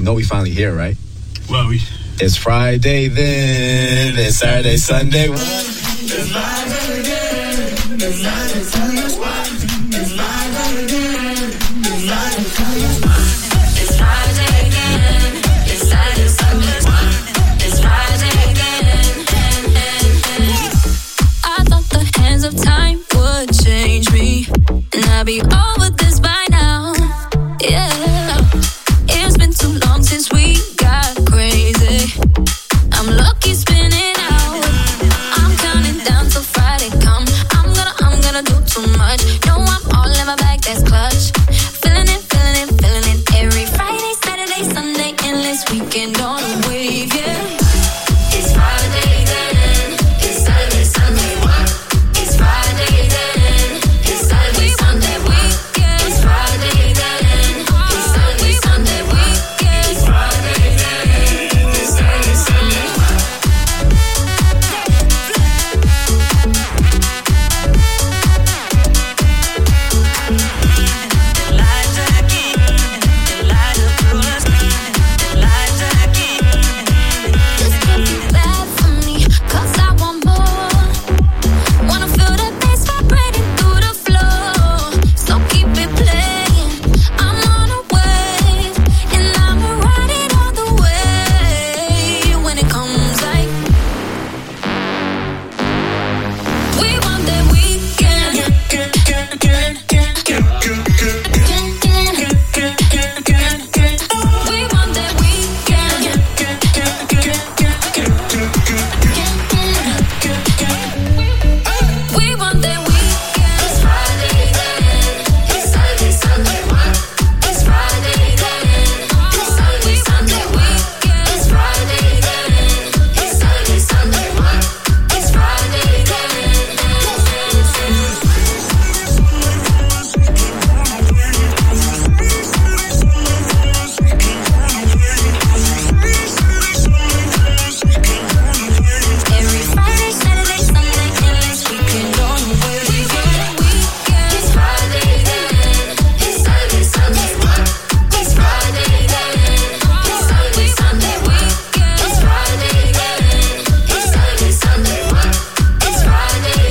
know we finally here, right? Well, It's Friday then, it's Saturday, Sunday. It's Friday again, it's Saturday, Sunday. It's Friday again, it's Saturday, Sunday. It's Friday again, it's Saturday, Sunday. It's Friday again. I thought the hands of time would change me, and I'd be over this by now. Yeah, it's been too long since we got crazy. I'm lucky spinning out. I'm counting down till Friday come. I'm gonna do too much. No, I'm all in my bag, that's clutch. Feeling it, feeling it, feeling it. Every Friday, Saturday, Sunday, endless weekend on a wave, yeah. It's Friday then, it's Saturday, Sunday. It's Friday then, it's Saturday, Sunday. It's Friday then, it's Saturday, Sunday. It's Friday then, it's Saturday, Sunday. This can't be bad for me, 'cause I want more. Wanna feel that bass vibrating through the floor. So keep it playing. I'm on a wave, and I'ma ride it all the way. When it comes like we want that weekend. We want that weekend. We want that weekend. It's Friday then, it's Saturday, Sunday. It's Friday then, it's Saturday, Sunday. It's Friday then, it's Saturday, Sunday. It's Friday then. Every Friday, Saturday, Sunday, endless weekend on the wave. It's Friday then, it's Saturday, Sunday. It's Friday then, it's Saturday, Sunday. It's Friday then, it's Saturday, Sunday. It's Friday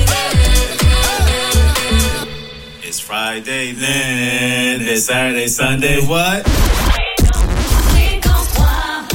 then. it's Friday then, it's Saturday, Sunday. What? Here comes one.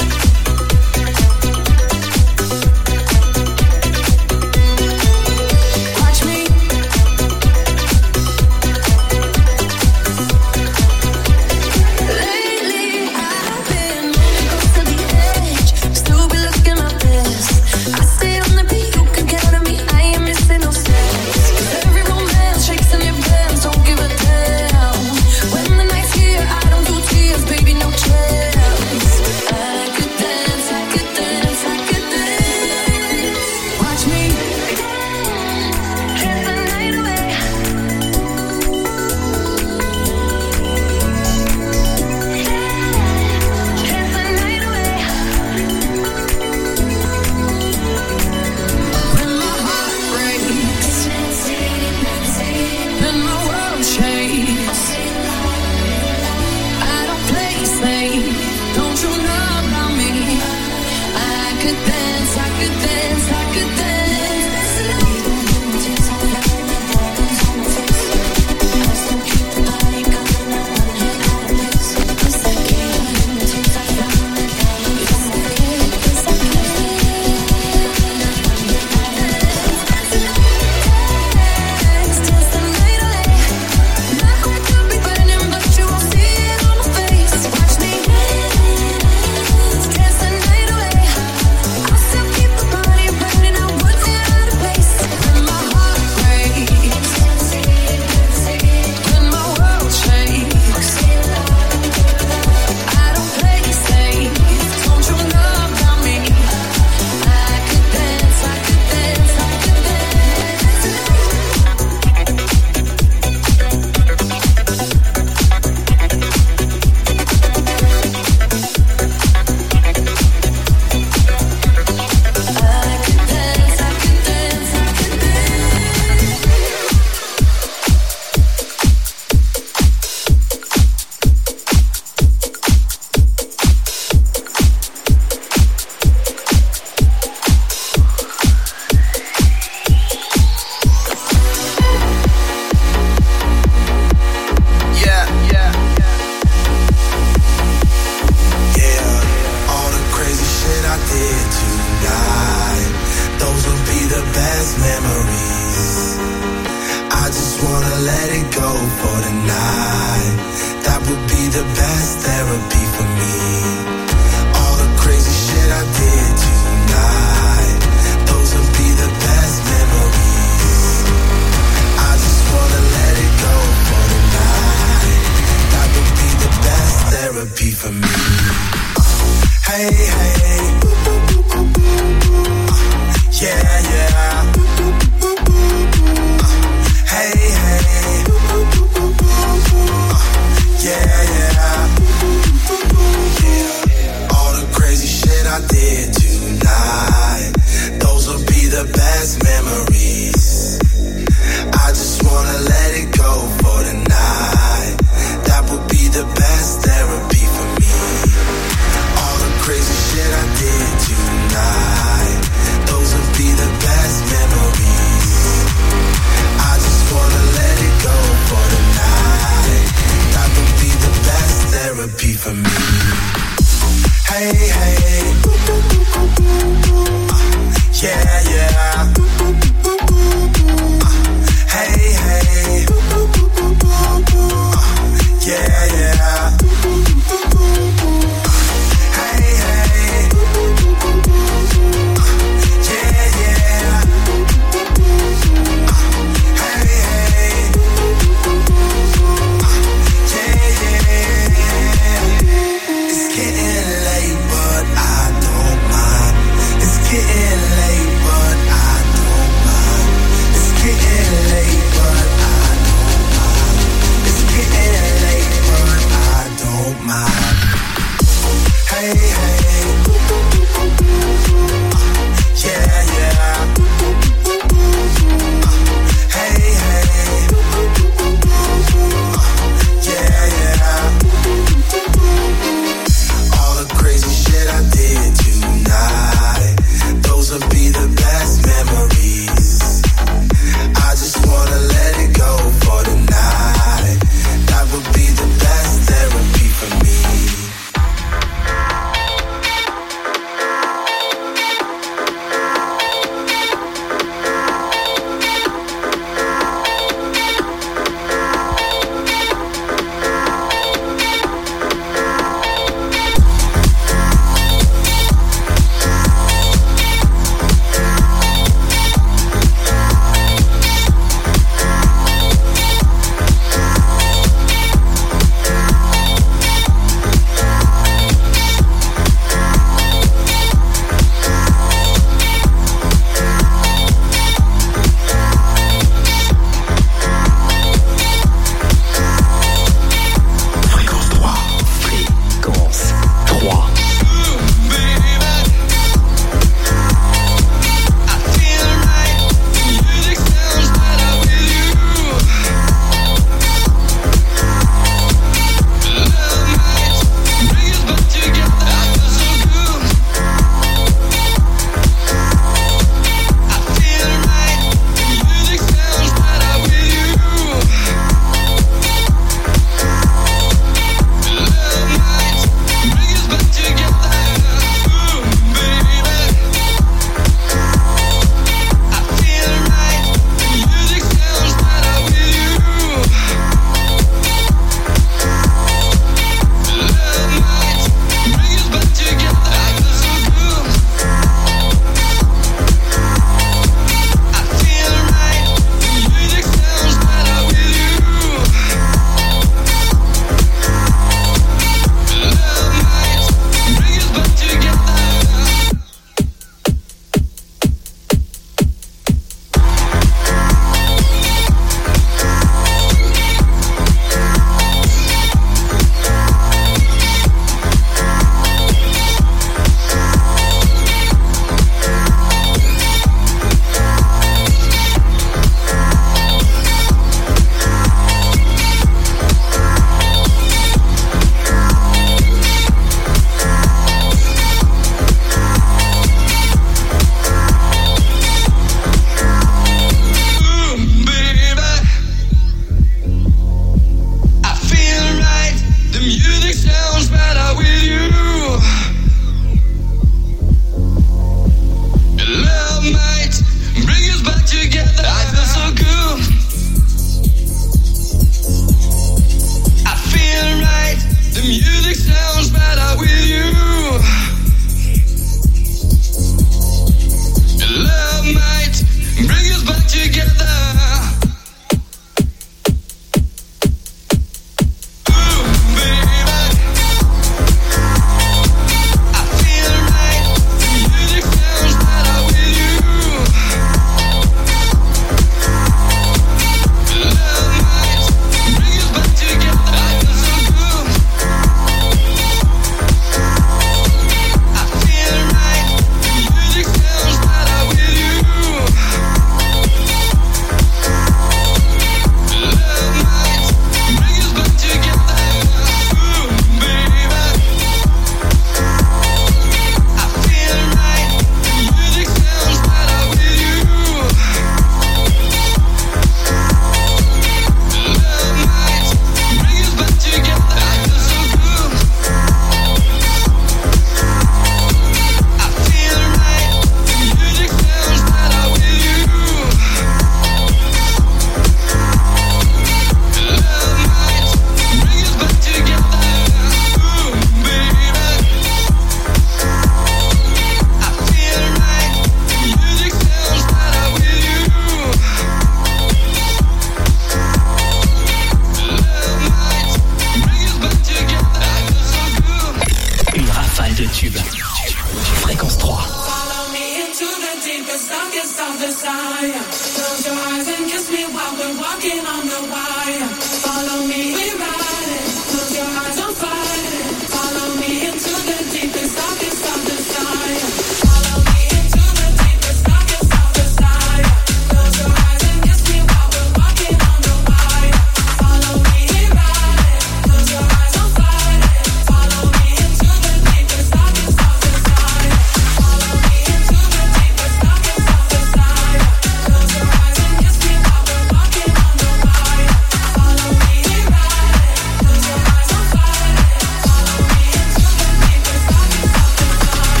of desire. Close your eyes and kiss me while we're walking on the wire. Follow me, we're riding. Close your eyes, don't fight it. Follow me into the deepest, darkest of desire. Follow me into the deepest, darkest of desire. Close your eyes and kiss me while we're walking on the wire. Follow me, we're riding. Close your eyes, don't fight it. Follow me into the deepest, darkest of desire. Follow me into the deepest, darkest of desire. Close your eyes and kiss me while we're walking on the wire. Follow me, we're riding. Close your eyes, don't fight it. Follow me into the deepest, darkest of desire.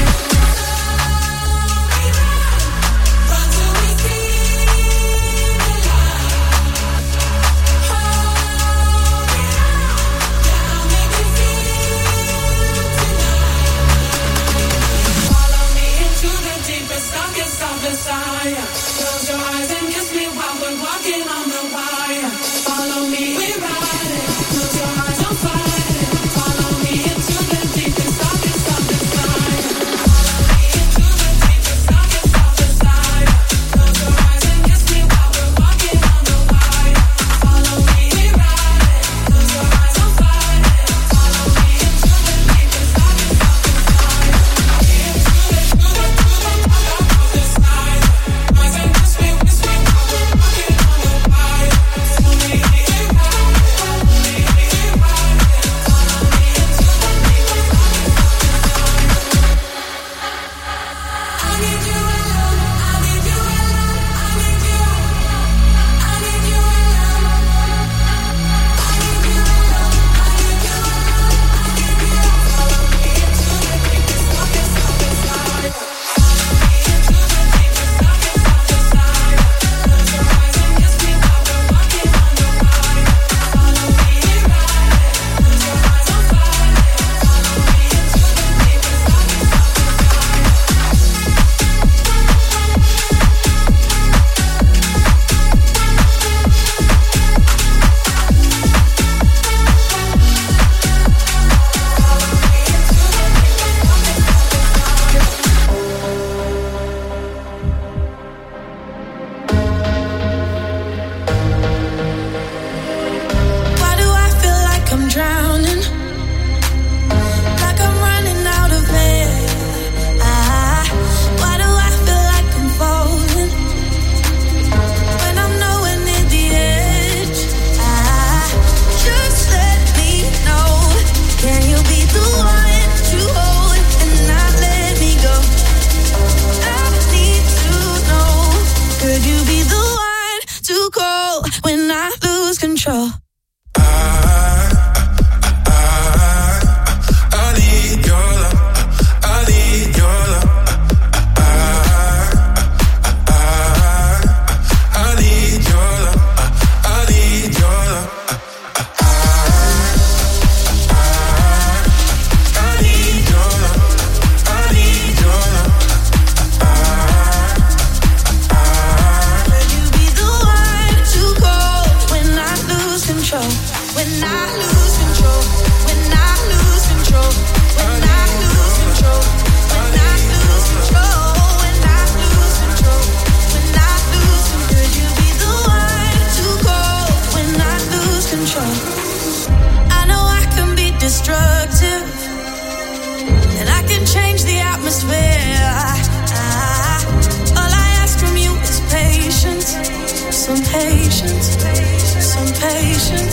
Run till we see the light. Hold me down, make me feel tonight. Follow me into the deepest, darkest of desire. Close your eyes and kiss me while we're walking on the wire. Follow me, we're riding. Close your eyes, don't fight it. Follow me into the deepest, darkest of desire. Follow me into the deepest, darkest of desire. Close your eyes and kiss me while we're walking on the wire. Follow me, we're riding. Close your eyes, don't fight it. Follow me into the deepest, darkest of desire. Into the desire. Eyes and kiss me while we're walking on the wire. Follow me, we're riding. Follow me, we're riding. Follow me into the deepest, darkest of desire. I need you alone. I need you alone. I need you. I need you alone. I need you alone. I need you alone. I need you. Follow me into the deepest, darkest of desire. Follow me into the deepest, darkest of desire. Close your eyes and kiss me while we're walking on the wire. Follow me, we're riding. Close your eyes, don't fight it. Follow me into the deepest, darkest of Why do I feel like I'm drowning? Like I'm running out of air. Why do I feel like I'm falling when I'm nowhere near the edge? Just let me know. Can you be the one to hold and not let me go? I need to know. Could you be the one to call when I lose control? I need your love. I need your love. I need your love. I need your love. I need your love. I need your love. Could you be the one to call when I lose control? When I lose control. When I lose control. When I lose control. When I lose control. When I lose control. When I lose control. Could you be the one to call when I lose control? I know I can be destructive, and I can change the atmosphere. All I ask from you is patience, some patience, some patience.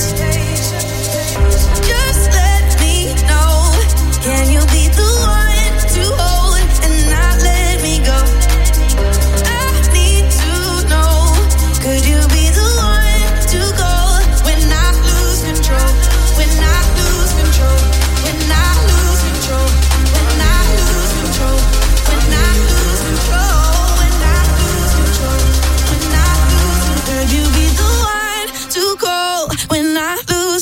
Just let me know. Can you be the one to hold and not let me go? I need to know. Could you be the one to go when I lose control? When I lose control. When I lose control. When I lose control. When I lose control. When I lose control. When I lose control. Could you be the one to go when I lose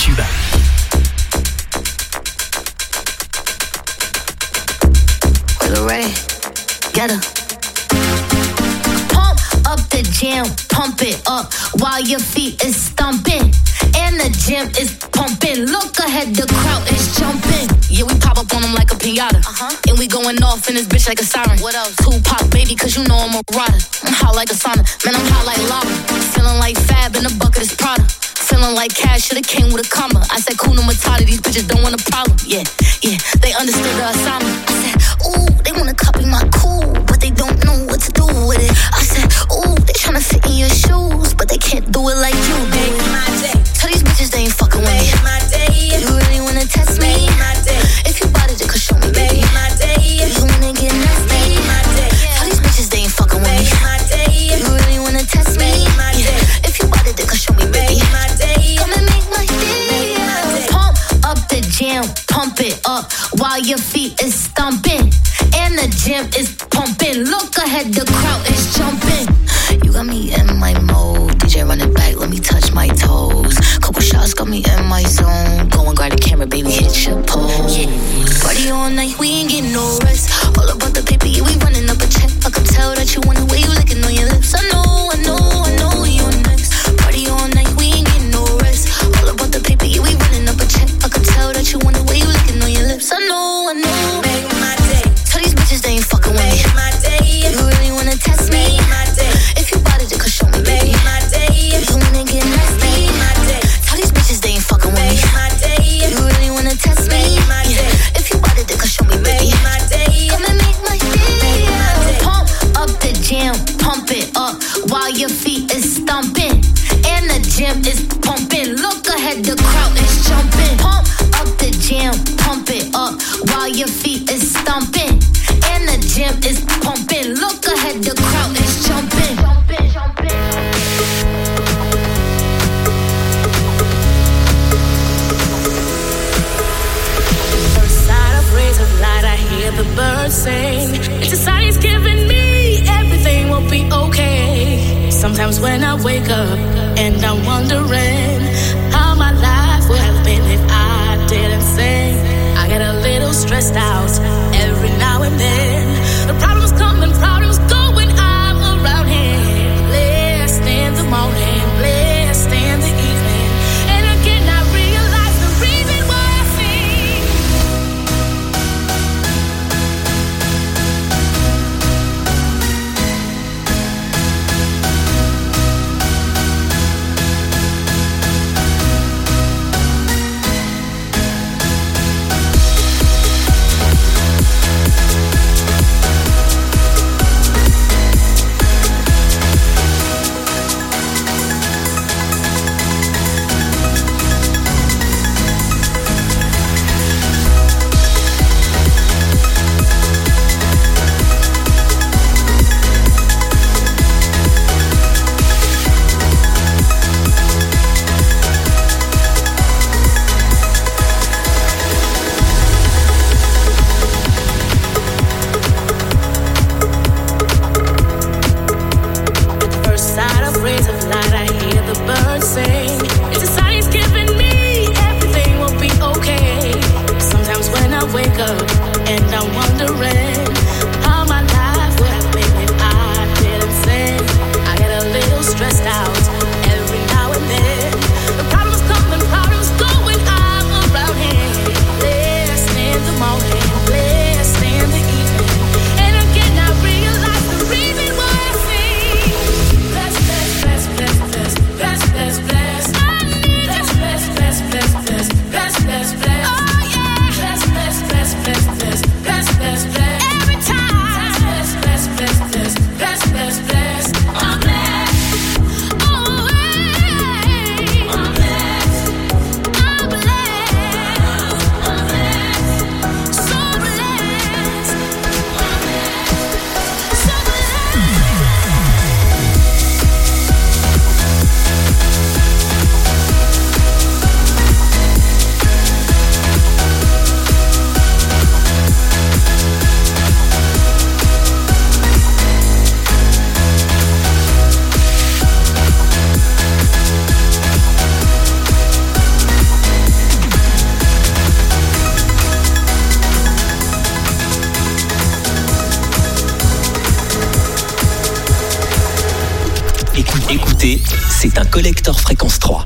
tubes. Ready? Get her. Pump up the jam, pump it up while your feet is stumping. And the gym is pumping. Look ahead, the crowd is jumping. Yeah, we pop up on them like a pinata. And we going off in this bitch like a siren. What else? Tupac, baby, cause you know I'm a rider. I'm hot like a sauna, man, I'm hot like lava. Feeling like Fab in the bucket is Prada. Feeling like cash should've came with a comma. I said, Kuna Matata, these bitches don't want a problem. Yeah, they understood the assignment. I said, ooh, they wanna copy my cool, but they don't know what to do with it. I said, ooh, they tryna fit in your shoes, but they can't do it like you do. Make my day. Tell these bitches they ain't fucking with me. Make my day. You really wanna test me? Make my day. If you bought it, you could show me, baby. Make my day. You wanna get nasty? Make my day. Tell these bitches they ain't fucking with me. Make my day. You really wanna test me? Make my day. If you bought it, you could show me, baby. Make my day. Come and make my day. Pump up the jam, pump it up while your feet is stumping. And the gym is pumping. Look ahead, the crowd is jumping. You got me in my mode. DJ run it back, let me touch my toes. Couple shots got me in my zone. Go and grab the camera, baby, hit your pose. Yeah. Party all night, we ain't getting no rest. All about the paper, yeah, we running up a check. I can tell that you want the way you licking on your lips. I know you're next. Party all night, we ain't getting no rest. All about the paper, yeah, we running up a check. I can tell that you want the way you licking on your lips. I know. Make my day. Tell these bitches they ain't fucking with me. Make my day. You really wanna test me? Make my day. If you bought it, you could show me, baby. Make my day. You wanna get nasty? Make my day. Tell these bitches they ain't fucking with me. Make my day. You really wanna test me? Make my day. If you bought it, you could show me, baby. Make my day. Come and make my day. Make my day. Pump up the jam, pump it up while your feet is stumping. And the gym is pumping. Look ahead, the crowd is jumping. Pump up the jam, pump it up while your feet is stumping. And the gym is pumping. Look ahead, the crowd is jumping. First side of rays of light, I hear the birds sing. It's a sign he's giving me. Everything will be okay. Sometimes when I wake up and I'm wondering how my life would have been if I didn't sing, I get a little stressed out every now and then. The problems come and problems go when I'm around him. Blessed in the morning, blessed in the evening. And again I realize the reason why I sing. Écoutez, c'est un collector fréquence 3.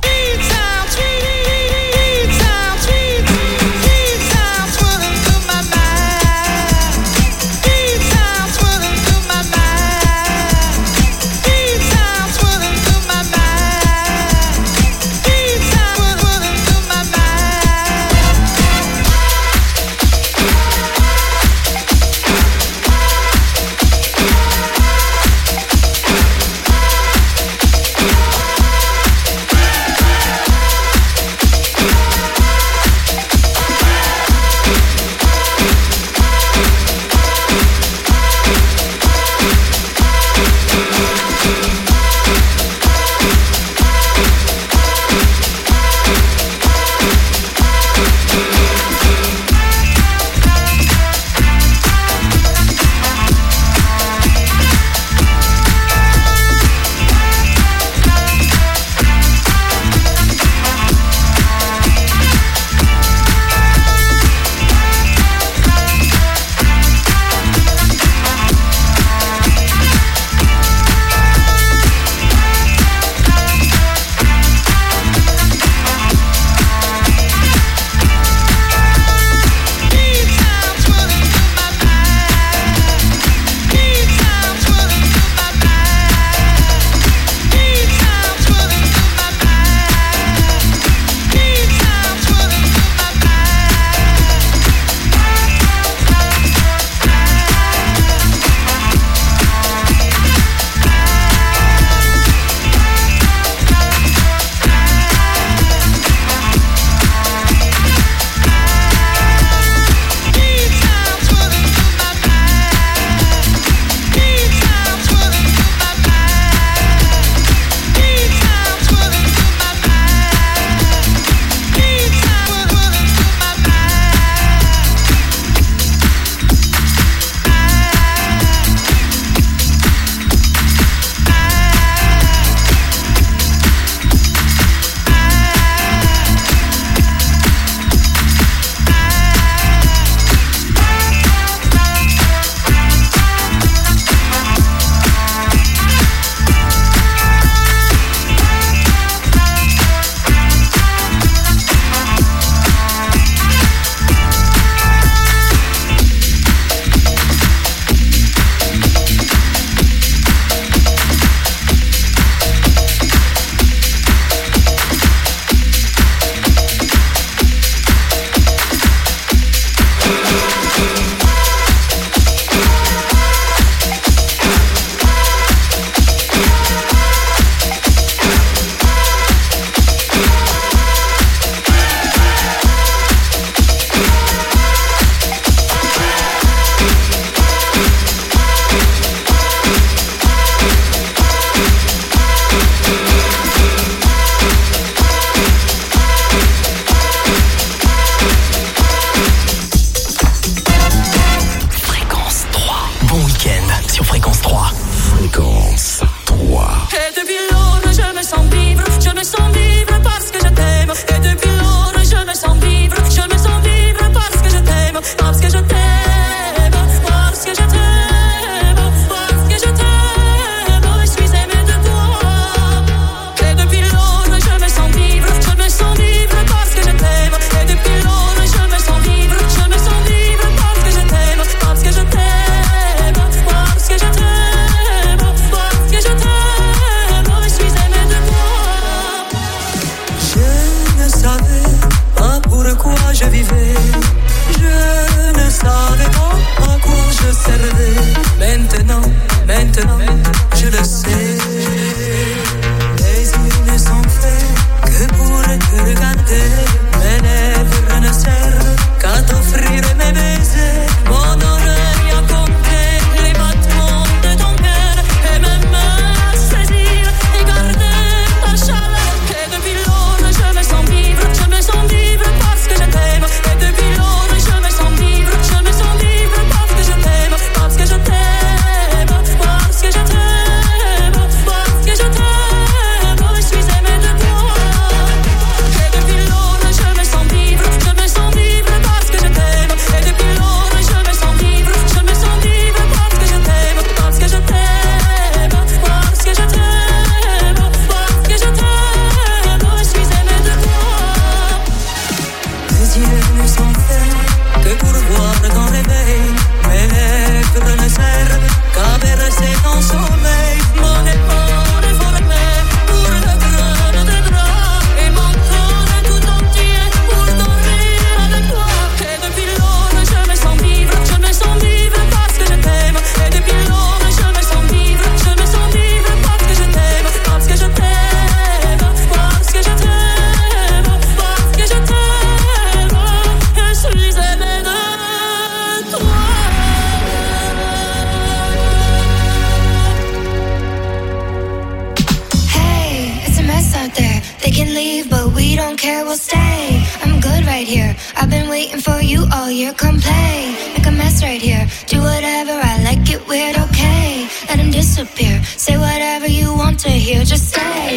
we'll stay. I'm good right here. I've been waiting for you all year. Come play, make a mess right here. Do whatever, I like it weird, okay. Let him disappear. Say whatever you want to hear, just stay.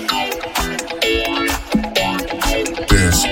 Dance.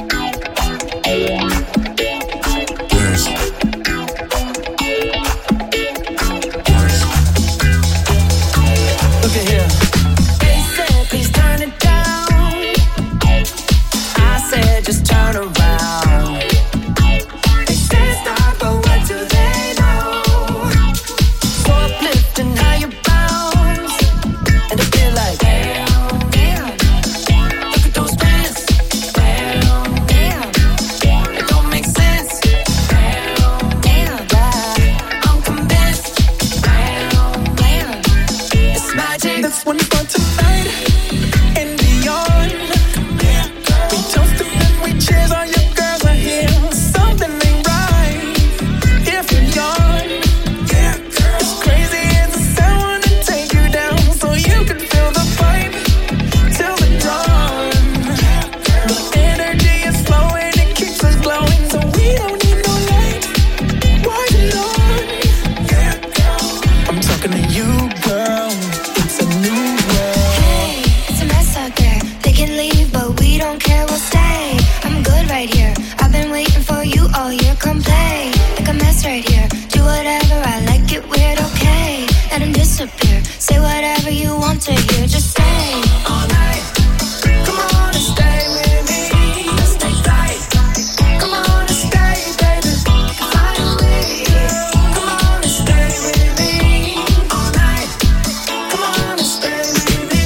Look at here. They said, please turn it down. I said, just turn around. They said, stop, but what do they know? So uplifting how you bounce. And it feel like, damn, damn. Look at those pants. Damn, damn. It don't make sense. Damn, damn. Yeah, I'm convinced. Damn, damn. It's magic. That's one for tonight and beyond. We toast and we cheers. All your girls are here. Something ain't right if you're young. It's crazy as the sound wanna take you down, so you can feel the vibe till the dawn. The energy is flowing, it keeps us glowing, so we don't need no light. Why you on? I'm talking to you, girl. It's a new world. Hey, it's a mess out there. They can leave, but we don't care, we'll stay. I'm good right here. I've been waiting for you all year. Come play, make a mess right here. Do whatever, I like it weird, okay. Let him disappear. Say whatever you want to hear, just stay. All night. Come on and stay with me. Let's stay tight. Come on and stay, baby. Fly away. Come on and stay with me. All night. Come on and stay with me.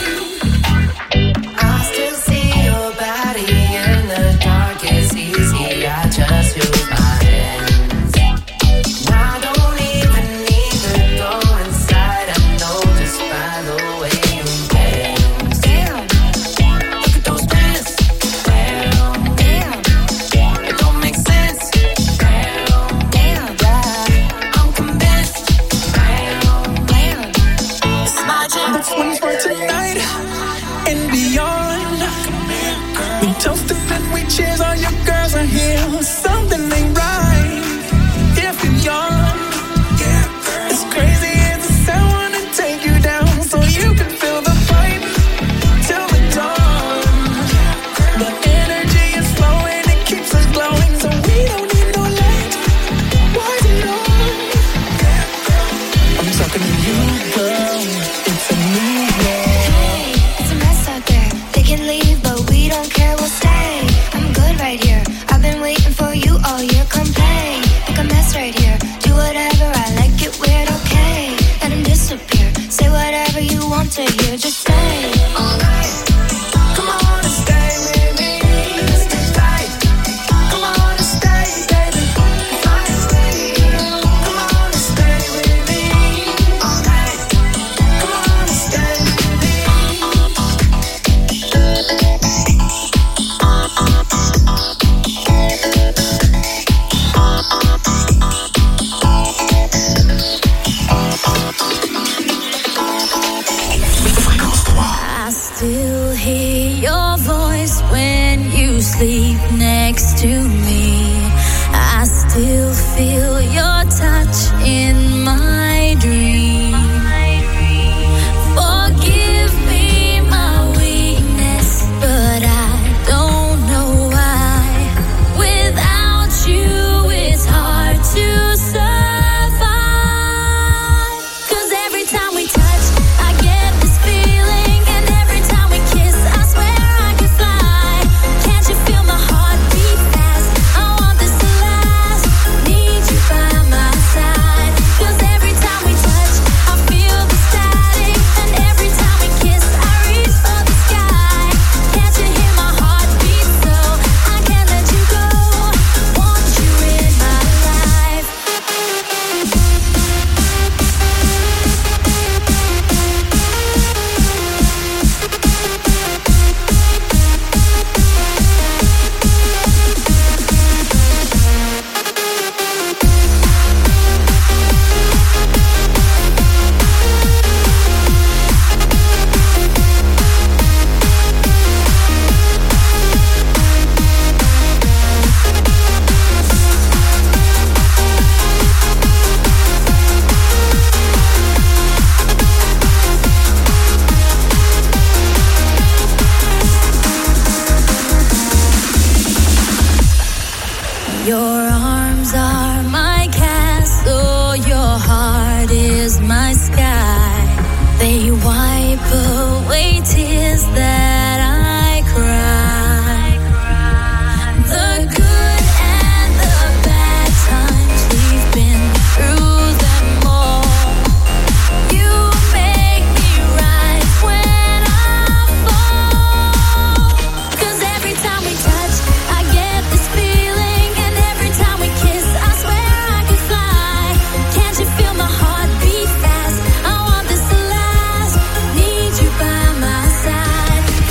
I still see your body in the dark. It's easy. I just use my hands. I don't even need to go inside. I know just by the way you dance. Damn, look at those pants. Damn, damn. It don't make sense. Damn, damn. Yeah, I'm convinced. Damn, damn. It's magic. That's one for tonight and beyond. We toasted and we cheers. All your girls are here. Something ain't right if you're young. It's crazy as the sound wanna take you down, so you can feel the vibe till the dawn. The energy is flowing, it keeps us glowing, so we don't need no light. Why it on? I'm talking to you, girl. It's a new world. Hey, it's a mess out there. They can leave, but we don't care, we'll stay. I'm good right here. I've been waiting for you all year. Come play, make a mess right here. Do whatever, I like it weird, okay. Let him disappear. Say whatever you want to hear, just stay. All night. Come on and stay with me. Let's stay tight. Come on and stay, baby. Fly away. Come on and stay with me. All night. Come on and stay with me. I still hear your voice when you sleep next to me. I still feel your touch in my dream. Forgive me my weakness, but I don't know why. Without you, it's hard to survive. 'Cause every time we touch, I get this feeling, and every time we kiss, I swear I could fly. Can't you feel my heart beat fast? I want this to last. Need you my sky. They wipe away tears that I cry. The good and the bad times, we've been through them all. You make me rise when I fall. 'Cause every time we touch, I get this feeling, and every time we kiss, I swear I could fly. Can't you feel my heart beat fast? I want this to last. Need you by my side.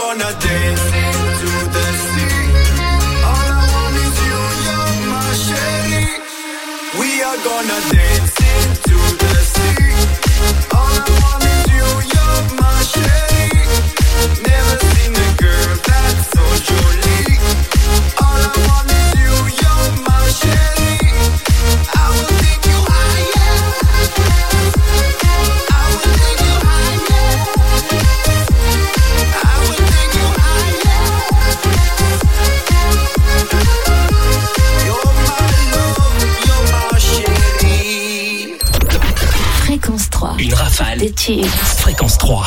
gonna dance into the sea. All I want is you, you're my sherry. We are gonna dance into the sea. All I want is you, you're my sherry. Never seen a girl that's so jolie. All I want is you, you're my sherry. I will take you higher. I will take you higher. I will take you higher. You're my love, you're my chérie. Fréquence 3. Une rafale. Des tubes. Fréquence 3.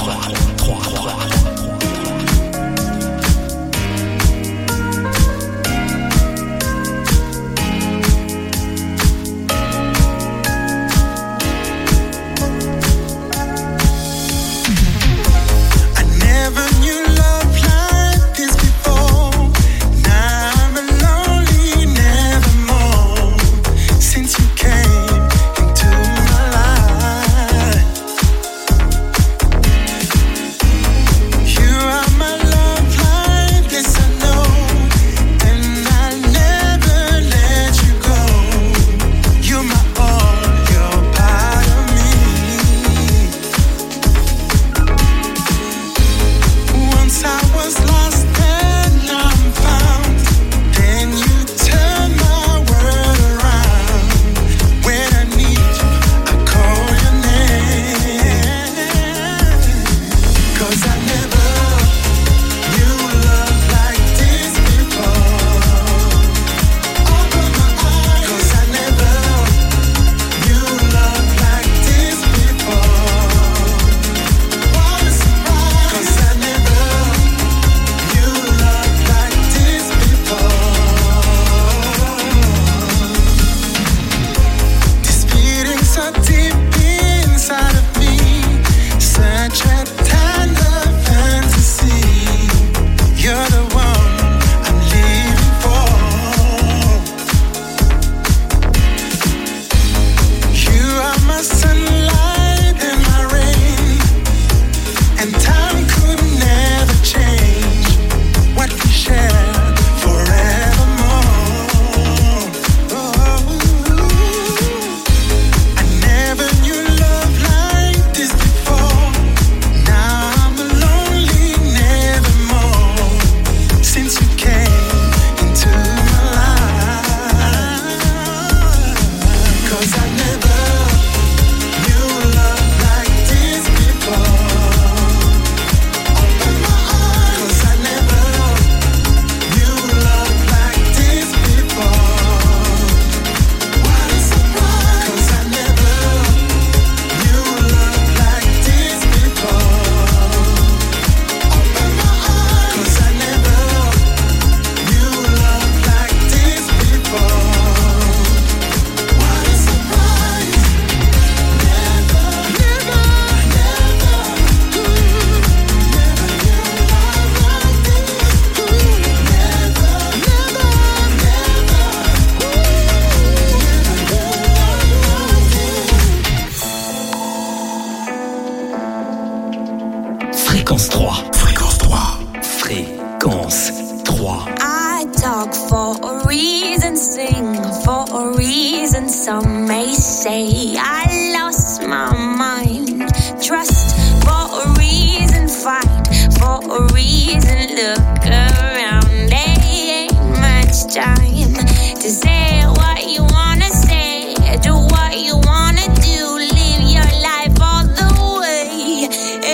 Fréquence 3. Fréquence 3. Fréquence 3. I talk for a reason, sing for a reason. Some may say I lost my mind. Trust for a reason, fight for a reason. Look around, there ain't much time to say what you wanna say, do what you wanna do, live your life all the way.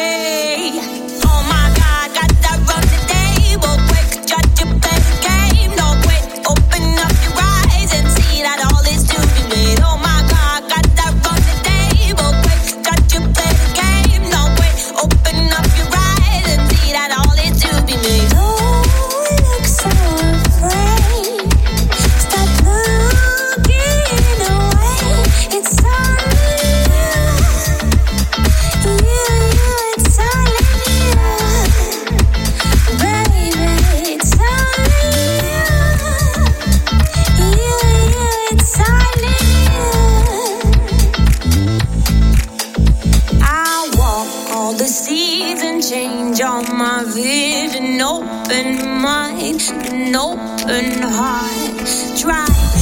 Hey. Oh my God, got that run today. Well, quick, judge your best game. No quit, open up your eyes and see that all is to be made. Oh my God, got that run today. Well, quick, judge your best game. No change all my vision. Open mind, an open heart. Try